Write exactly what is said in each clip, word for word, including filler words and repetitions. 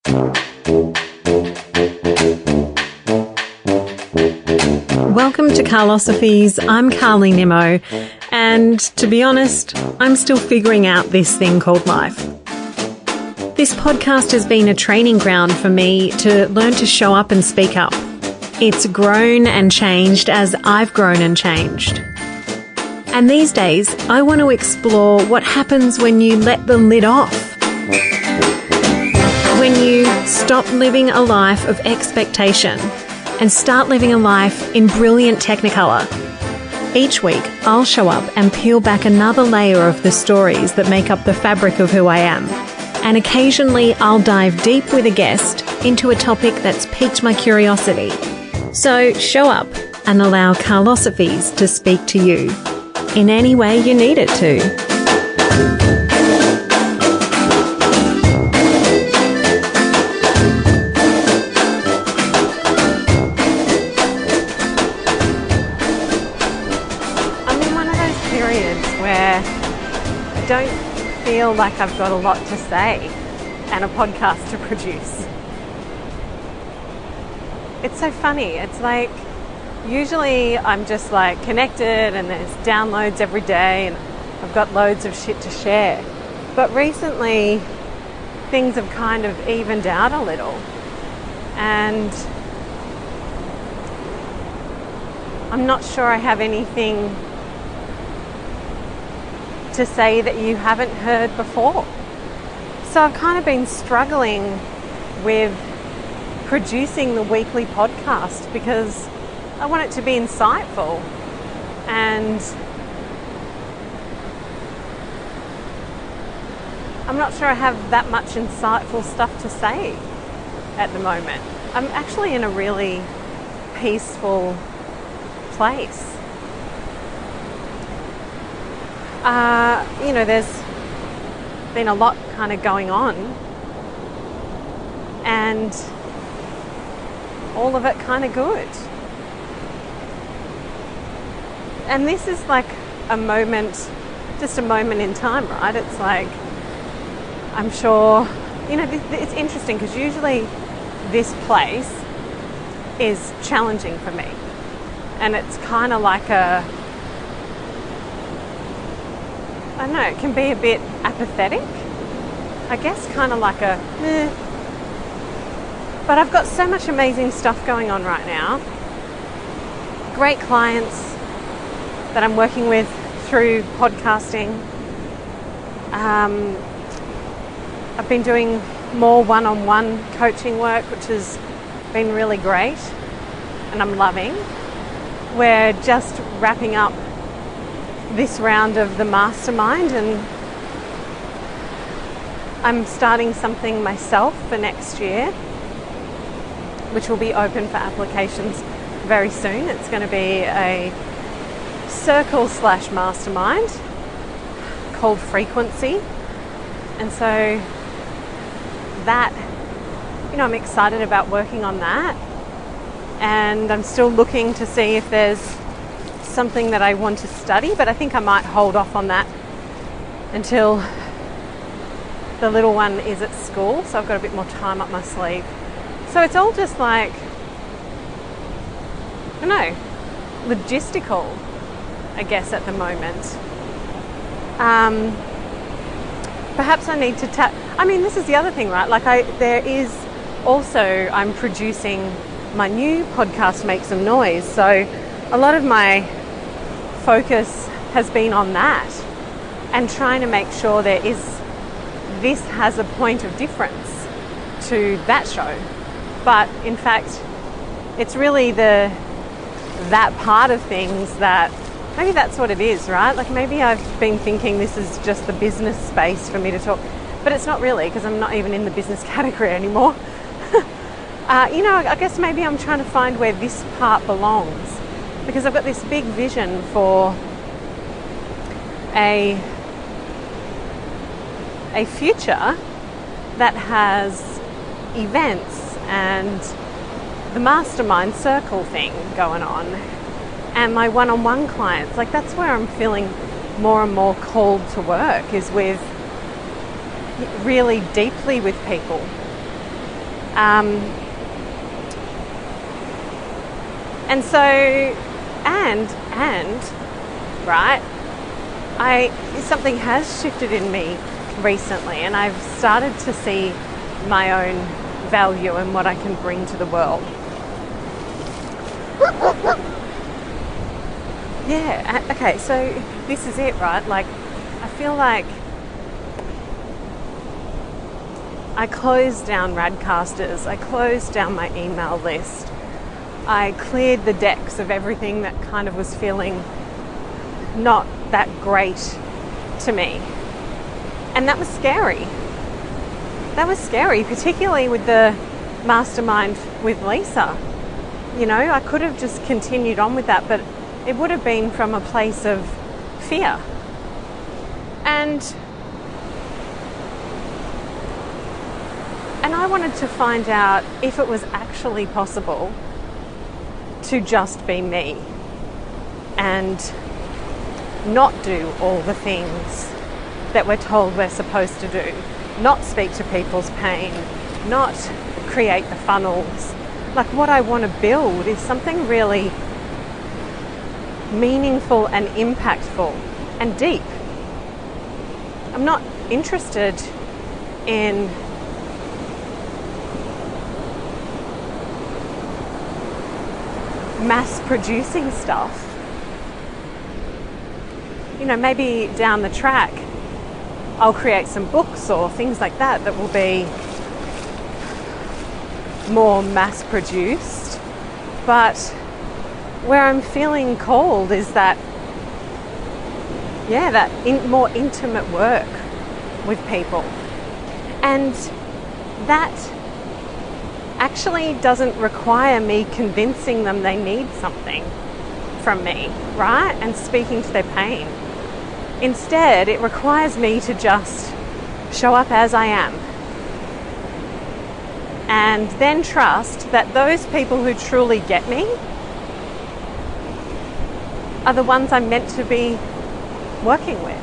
Welcome to Carlosophies. I'm Carly Nimmo, and to be honest, I'm still figuring out this thing called life. This podcast has been a training ground for me to learn to show up and speak up. It's grown and changed as I've grown and changed. And these days, I want to explore what happens when you let the lid off. When you stop living a life of expectation and start living a life in brilliant technicolor. Each week, I'll show up and peel back another layer of the stories that make up the fabric of who I am. And occasionally, I'll dive deep with a guest into a topic that's piqued my curiosity. So show up and allow Carlosophies to speak to you in any way you need it to. Don't feel like I've got a lot to say and a podcast to produce. It's so funny. It's like usually I'm just like connected and there's downloads every day and I've got loads of shit to share. But recently things have kind of evened out a little, and I'm not sure I have anything to say that you haven't heard before. So I've kind of been struggling with producing the weekly podcast because I want it to be insightful, and I'm not sure I have that much insightful stuff to say at the moment. I'm actually in a really peaceful place. Uh, you know, there's been a lot kind of going on, and all of it kind of good. And this is like a moment, just a moment in time, right? It's like, I'm sure, you know, it's interesting because usually this place is challenging for me, and it's kind of like a, I don't know, it can be a bit apathetic, I guess, kind of like a eh. But I've got so much amazing stuff going on right now. Great clients that I'm working with through podcasting. Um, I've been doing more one-on-one coaching work, which has been really great, and I'm loving. We're just wrapping up this round of the mastermind, and I'm starting something myself for next year, which will be open for applications very soon. It's going to be a circle slash mastermind called Frequency, and so that, you know, I'm excited about working on that, and I'm still looking to see if there's something that I want to study, but I think I might hold off on that until the little one is at school, so I've got a bit more time up my sleeve. So it's all just like, I don't know, logistical, I guess, at the moment. Um, perhaps I need to tap, I mean, this is the other thing, right? Like I, there is also, I'm producing my new podcast, Make Some Noise, so a lot of my focus has been on that and trying to make sure there is, this has a point of difference to that show. But in fact, it's really the, that part of things that, maybe that's what it is, right? Like maybe I've been thinking this is just the business space for me to talk, but it's not really, because I'm not even in the business category anymore. uh, you know, I guess maybe I'm trying to find where this part belongs, because I've got this big vision for a, a future that has events and the mastermind circle thing going on, and my one-on-one clients. Like that's where I'm feeling more and more called to work, is with really deeply with people. Um, and so, and, and, right, I, something has shifted in me recently, and I've started to see my own value and what I can bring to the world. Yeah, okay, so this is it, right? Like, I feel like I closed down Radcasters, I closed down my email list, I cleared the decks of everything that kind of was feeling not that great to me. And that was scary. That was scary, particularly with the mastermind with Lisa. You know, I could have just continued on with that, but it would have been from a place of fear. And and I wanted to find out if it was actually possible to just be me and not do all the things that we're told we're supposed to do, not speak to people's pain, not create the funnels. Like, what I want to build is something really meaningful and impactful and deep. I'm not interested in mass producing stuff. You know, maybe down the track I'll create some books or things like that that will be more mass produced, but where I'm feeling called is that, yeah, that in, more intimate work with people. And that actually doesn't require me convincing them they need something from me, right? And speaking to their pain. Instead, it requires me to just show up as I am. And then trust that those people who truly get me are the ones I'm meant to be working with.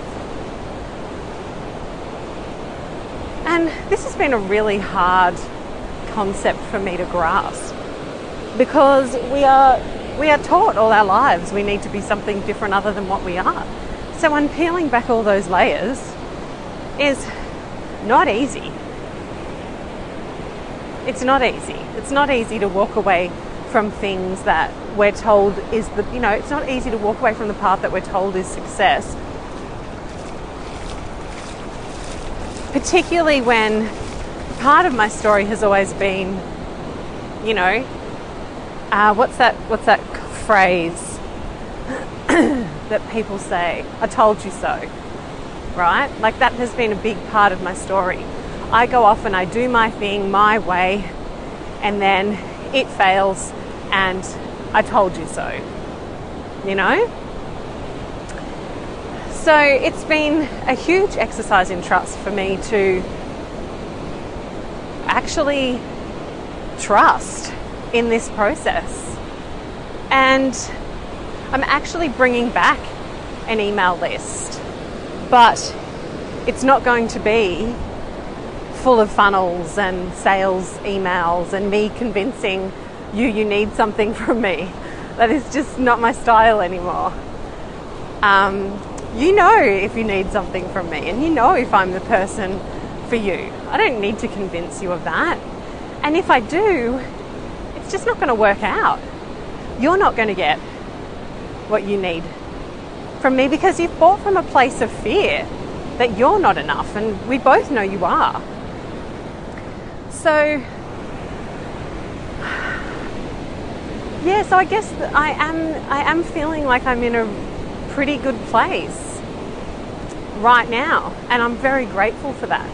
And this has been a really hard concept for me to grasp, because we are we are taught all our lives we need to be something different other than what we are. So unpeeling back all those layers is not easy. It's not easy. It's not easy to walk away from things that we're told is the, you know, it's not easy to walk away from the path that we're told is success. Particularly when part of my story has always been, you know, uh, what's that, what's that phrase that people say, I told you so, right? Like, that has been a big part of my story. I go off and I do my thing my way, and then it fails, and I told you so, you know? So it's been a huge exercise in trust for me to actually trust in this process. And I'm actually bringing back an email list, but it's not going to be full of funnels and sales emails and me convincing you you need something from me. That is just not my style anymore. Um, you know if you need something from me, and you know if I'm the person for you. I don't need to convince you of that. And if I do, it's just not going to work out. You're not going to get what you need from me, because you've bought from a place of fear that you're not enough, and we both know you are. So yeah, so I guess that I am I am feeling like I'm in a pretty good place right now, and I'm very grateful for that.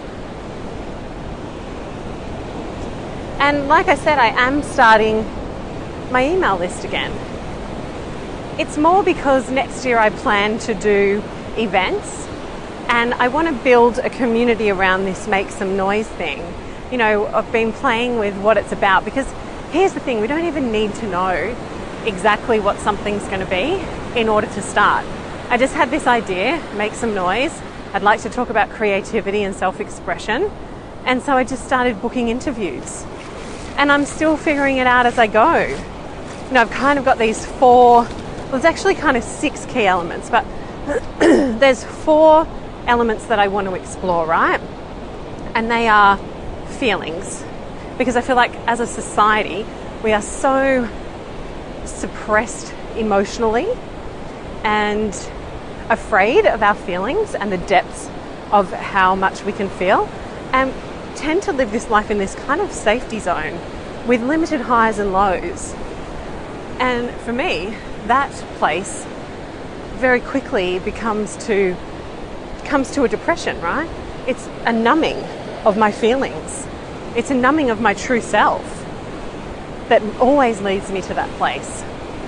And like I said, I am starting my email list again. It's more because next year I plan to do events, and I want to build a community around this make some noise thing. You know, I've been playing with what it's about, because here's the thing, we don't even need to know exactly what something's going to be in order to start. I just had this idea, make some noise. I'd like to talk about creativity and self-expression, And so I just started booking interviews. And I'm still figuring it out as I go. You know, I've kind of got these four, well, there's actually kind of six key elements, but there's four elements that I want to explore, right? And they are feelings. Because I feel like as a society, we are so suppressed emotionally and afraid of our feelings and the depths of how much we can feel, and tend to live this life in this kind of safety zone with limited highs and lows. And for me, that place very quickly becomes to comes to a depression, right? It's a numbing of my feelings. It's a numbing of my true self that always leads me to that place.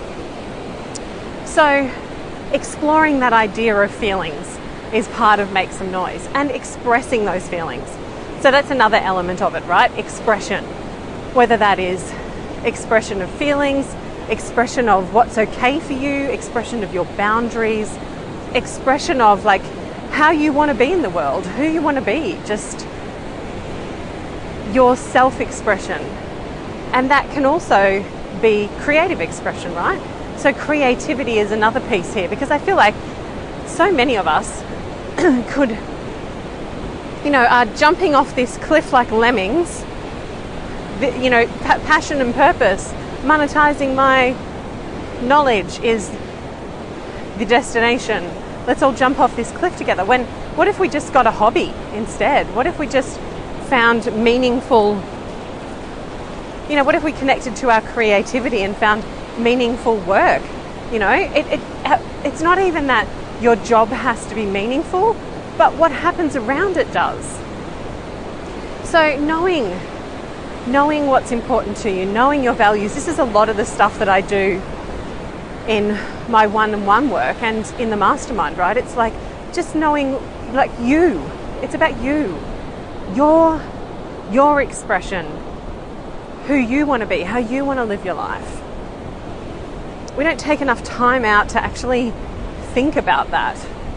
So exploring that idea of feelings is part of Make Some Noise, and expressing those feelings. So that's another element of it, right? Expression. Whether that is expression of feelings, expression of what's okay for you, expression of your boundaries, expression of like how you want to be in the world, who you want to be, just your self-expression. And that can also be creative expression, right? So creativity is another piece here, because I feel like so many of us could, you know, are jumping off this cliff like lemmings, you know, pa- passion and purpose, monetizing my knowledge is the destination. Let's all jump off this cliff together. When, what if we just got a hobby instead? What if we just found meaningful, you know, what if we connected to our creativity and found meaningful work? You know, it, it it's not even that your job has to be meaningful, but what happens around it does. So knowing knowing what's important to you, knowing your values. This is a lot of the stuff that I do in my one-on-one work and in the mastermind, right? It's like just knowing, like, you. It's about you. Your your expression, who you want to be, how you want to live your life. We don't take enough time out to actually think about that.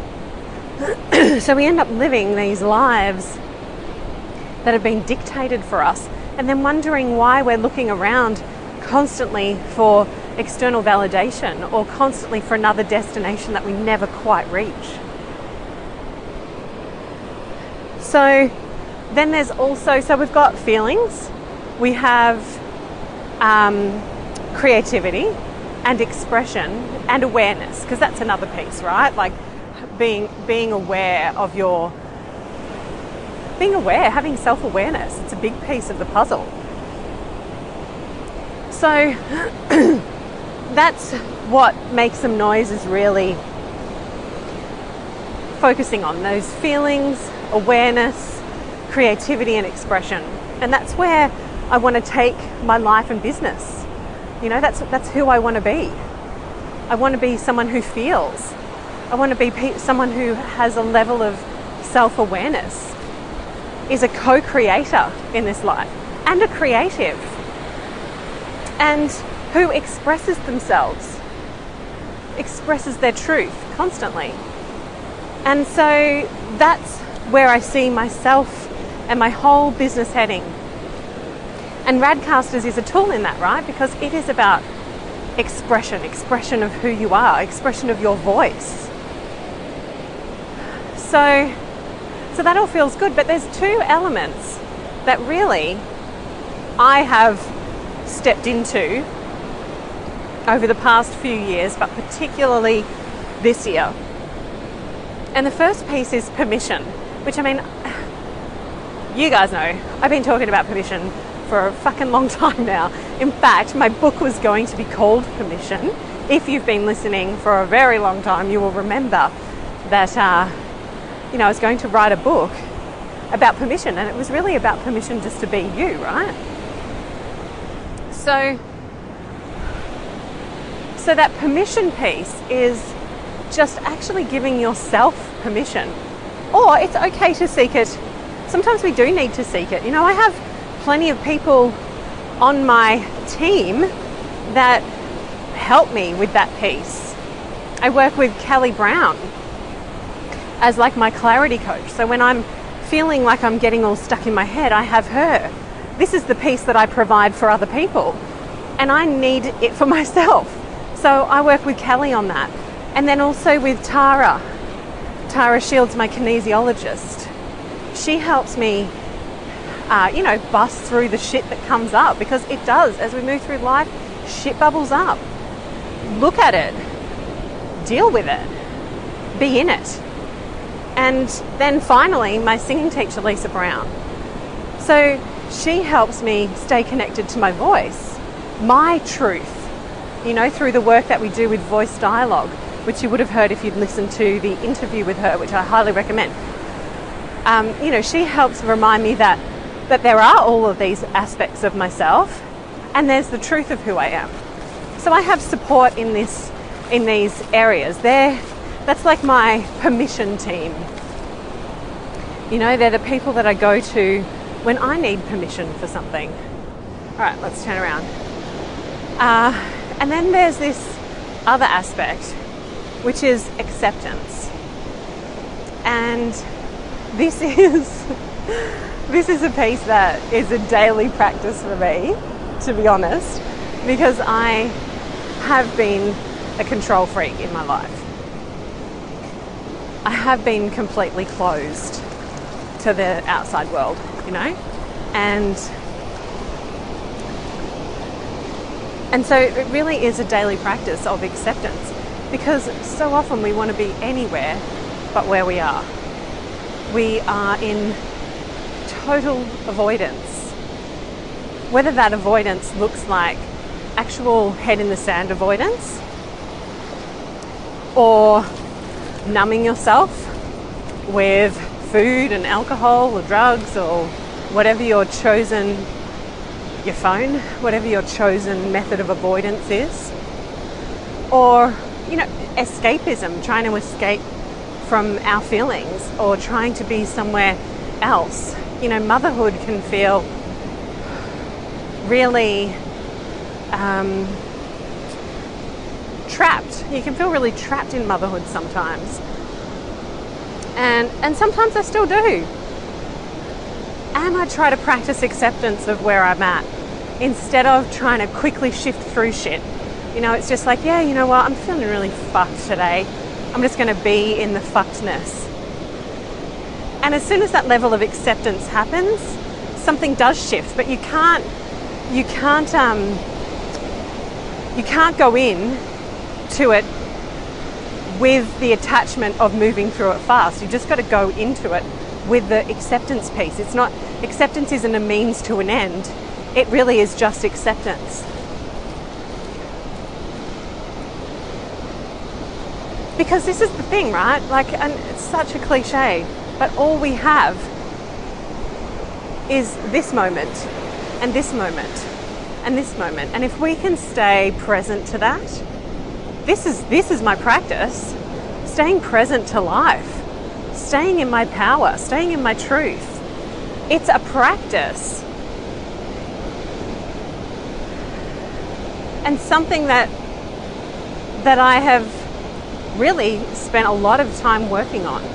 So we end up living these lives that have been dictated for us, and then wondering why we're looking around constantly for external validation, or constantly for another destination that we never quite reach. So then there's also, so we've got feelings, we have um, creativity and expression and awareness, because that's another piece, right? Like being being aware of your, being aware, having self-awareness. It's a big piece of the puzzle. So that's what Make Some Noise is really focusing on, those feelings, awareness, creativity and expression. And that's where I want to take my life and business. You know, that's that's who I want to be. I want to be someone who feels. I want to be pe- someone who has a level of self-awareness, is a co-creator in this life, and a creative, and who expresses themselves, expresses their truth constantly. And so that's where I see myself and my whole business heading. And Radcasters is a tool in that, right? Because it is about expression, expression of who you are, expression of your voice. So, so that all feels good, but there's two elements that really I have stepped into over the past few years, but particularly this year. And the first piece is permission, which, I mean, you guys know, I've been talking about permission for a fucking long time now. In fact, my book was going to be called Permission. If you've been listening for a very long time, you will remember that, uh, you know, I was going to write a book about permission, and it was really about permission just to be you, right? So, so that permission piece is just actually giving yourself permission. Or it's okay to seek it. Sometimes we do need to seek it. You know, I have plenty of people on my team that help me with that piece. I work with Kelly Brown as like my clarity coach. So when I'm feeling like I'm getting all stuck in my head, I have her. This is the peace that I provide for other people, and I need it for myself. So I work with Kelly on that. And then also with Tara. Tara Shields, my kinesiologist. She helps me, uh, you know, bust through the shit that comes up, because it does. As we move through life, shit bubbles up. Look at it. Deal with it. Be in it. And then finally, my singing teacher, Lisa Brown. So she helps me stay connected to my voice, my truth, you know, through the work that we do with voice dialogue, which you would have heard if you'd listened to the interview with her, which I highly recommend. Um, you know, she helps remind me that, that there are all of these aspects of myself, and there's the truth of who I am. So I have support in this, in these areas. They're, that's like my permission team. You know, they're the people that I go to when I need permission for something. All right, let's turn around. Uh, and then there's this other aspect, which is acceptance. And this is this is a piece that is a daily practice for me, to be honest, because I have been a control freak in my life. I have been completely closed to the outside world, you know? And and so it really is a daily practice of acceptance, because so often we want to be anywhere but where we are. We are in total avoidance. Whether that avoidance looks like actual head in the sand avoidance, or numbing yourself with food and alcohol or drugs or whatever your chosen, your phone, whatever your chosen method of avoidance is, or, you know, escapism, trying to escape from our feelings or trying to be somewhere else. You know, motherhood can feel really um, trapped. You can feel really trapped in motherhood sometimes. And and sometimes I still do. And I try to practice acceptance of where I'm at instead of trying to quickly shift through shit. You know, it's just like, yeah, you know what, I'm feeling really fucked today. I'm just going to be in the fuckedness. And as soon as that level of acceptance happens, something does shift. But you can't, you can't, um, you can't go in to it with the attachment of moving through it fast. You just got to go into it with the acceptance piece. It's not, acceptance isn't a means to an end. It really is just acceptance. Because this is the thing, right? Like, and it's such a cliche, but all we have is this moment and this moment and this moment. And if we can stay present to that, this is this is my practice. Staying present to life, staying in my power, staying in my truth. It's a practice. And something that that I have really spent a lot of time working on.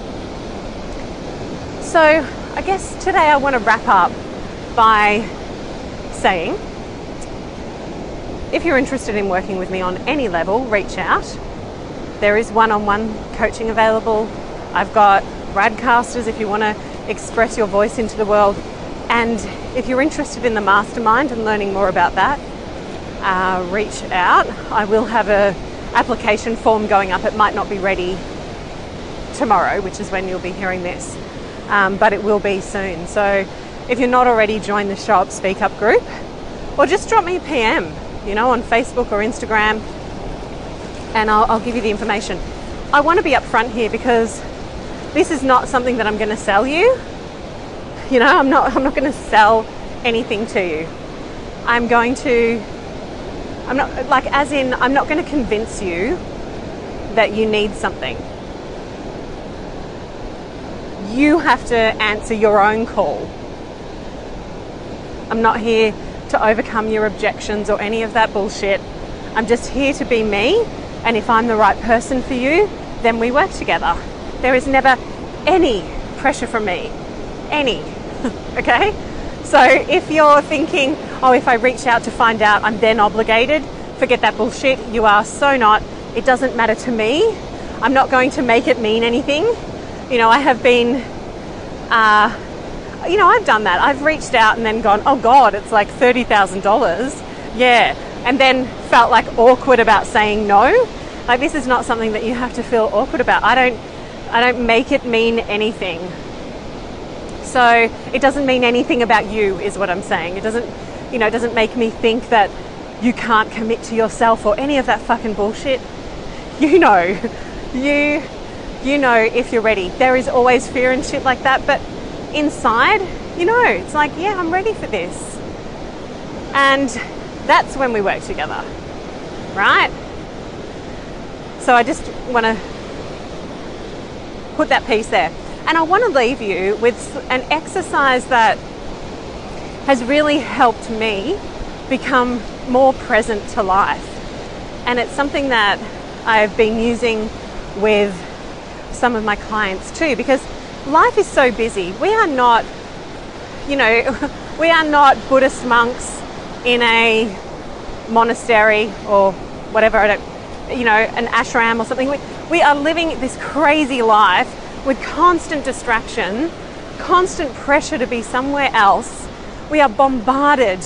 So I guess today I want to wrap up by saying, if you're interested in working with me on any level, reach out. There is one-on-one coaching available. I've got Radcasters if you want to express your voice into the world. And if you're interested in the mastermind and learning more about that, uh, reach out. I will have a application form going up. It might not be ready tomorrow, which is when you'll be hearing this, um, but it will be soon. So if you're not already, join the Show Up Speak Up group, or just drop me a P M, you know, on Facebook or Instagram, and I'll, I'll give you the information. I want to be upfront here because this is not something that I'm going to sell you. You know, I'm not. I'm not going to sell anything to you. I'm going to. I'm not, like, as in, I'm not going to convince you that you need something. You have to answer your own call. I'm not here to overcome your objections or any of that bullshit. I'm just here to be me, and if I'm the right person for you, then we work together. There is never any pressure from me Any. Okay? So if you're thinking, oh, if I reach out to find out, I'm then obligated, forget that bullshit. You are so not. It doesn't matter to me. I'm not going to make it mean anything. You know, I have been, uh, you know, I've done that. I've reached out and then gone, oh God, it's like thirty thousand dollars. Yeah. And then felt like awkward about saying no. Like, this is not something that you have to feel awkward about. I don't, I don't make it mean anything. So it doesn't mean anything about you, is what I'm saying. It doesn't, you know, it doesn't make me think that you can't commit to yourself or any of that fucking bullshit. You know, you, you know if you're ready. There is always fear and shit like that, but inside, you know, it's like, yeah, I'm ready for this. And that's when we work together, right? So I just want to put that piece there. And I want to leave you with an exercise that has really helped me become more present to life. And it's something that I've been using with some of my clients too, because life is so busy. We are not, you know, we are not Buddhist monks in a monastery or whatever, I don't, you know, an ashram or something. We, we are living this crazy life with constant distraction, constant pressure to be somewhere else. We are bombarded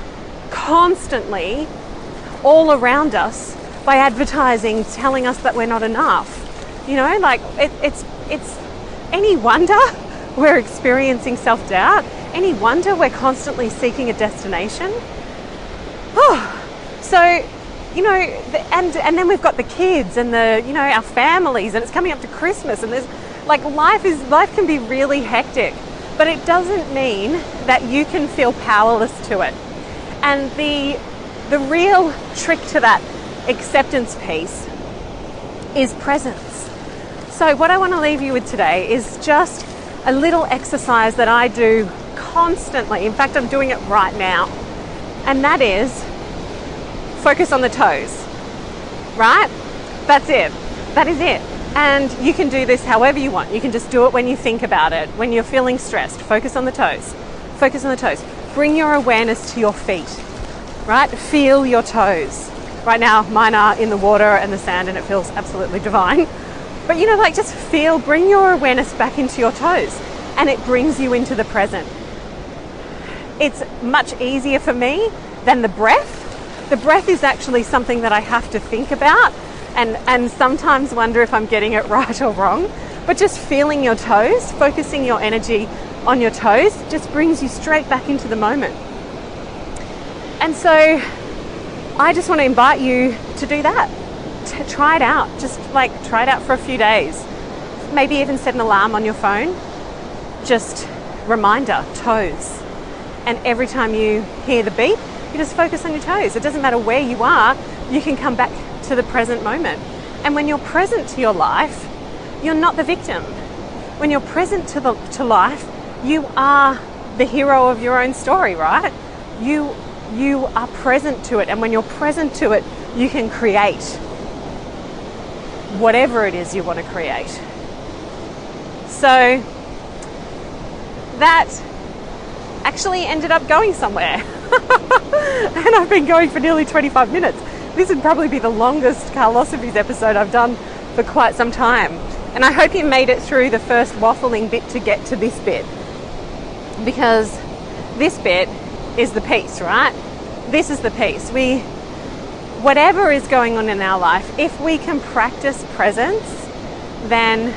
constantly all around us by advertising telling us that we're not enough. You know, like it, it's it's any wonder we're experiencing self-doubt? Any wonder we're constantly seeking a destination? Oh, so, you know, and and then we've got the kids and the, you know, our families, and it's coming up to Christmas, and there's like life is life can be really hectic, but it doesn't mean that you can feel powerless to it. And the the real trick to that acceptance piece is presence. So what I want to leave you with today is just a little exercise that I do constantly. In fact, I'm doing it right now. And that is focus on the toes, right? That's it. That is it. And you can do this however you want. You can just do it when you think about it, when you're feeling stressed. Focus on the toes. Focus on the toes. Bring your awareness to your feet, right? Feel your toes. Right now, mine are in the water and the sand, and it feels absolutely divine. But, you know, like just feel, bring your awareness back into your toes, and it brings you into the present. It's much easier for me than the breath. The breath is actually something that I have to think about and, and sometimes wonder if I'm getting it right or wrong. But just feeling your toes, focusing your energy on your toes, just brings you straight back into the moment. And so I just want to invite you to do that. To try it out. Just like try it out for a few days. Maybe even set an alarm on your phone. Just reminder, toes. And every time you hear the beep, you just focus on your toes. It doesn't matter where you are, you can come back to the present moment. And when you're present to your life, you're not the victim. When you're present to the to life, you are the hero of your own story, right? You you are present to it, and when you're present to it, you can create whatever it is you want to create. So that actually ended up going somewhere. And I've been going for nearly twenty-five minutes. This would probably be the longest Carlosophies episode I've done for quite some time. And I hope you made it through the first waffling bit to get to this bit. Because this bit is the piece, right? This is the piece. We, whatever is going on in our life, if we can practice presence, then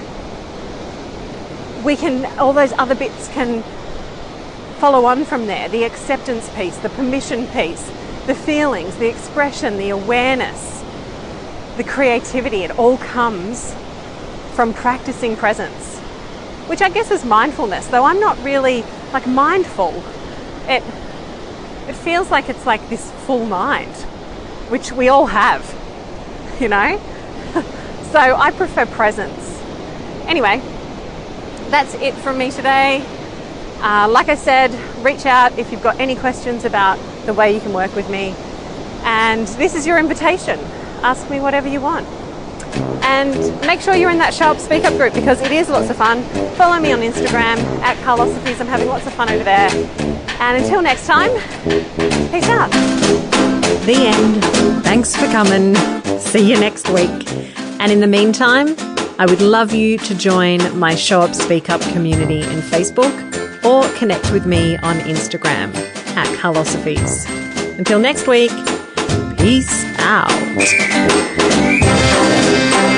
we can, all those other bits can follow on from there. The acceptance piece, the permission piece, the feelings, the expression, the awareness, the creativity, it all comes from practicing presence, which I guess is mindfulness, though I'm not really like mindful. It it feels like it's like this full mind, which we all have, you know? So I prefer presence. Anyway, that's it from me today. Uh, like I said, reach out if you've got any questions about the way you can work with me. And this is your invitation. Ask me whatever you want. And make sure you're in that Show Up Speak Up group because it is lots of fun. Follow me on Instagram at Carlosophies. I'm having lots of fun over there. And until next time, peace out. The end. Thanks for coming. See you next week. And in the meantime, I would love you to join my Show Up Speak Up community in Facebook or connect with me on Instagram at Carlosophies. Until next week, peace out.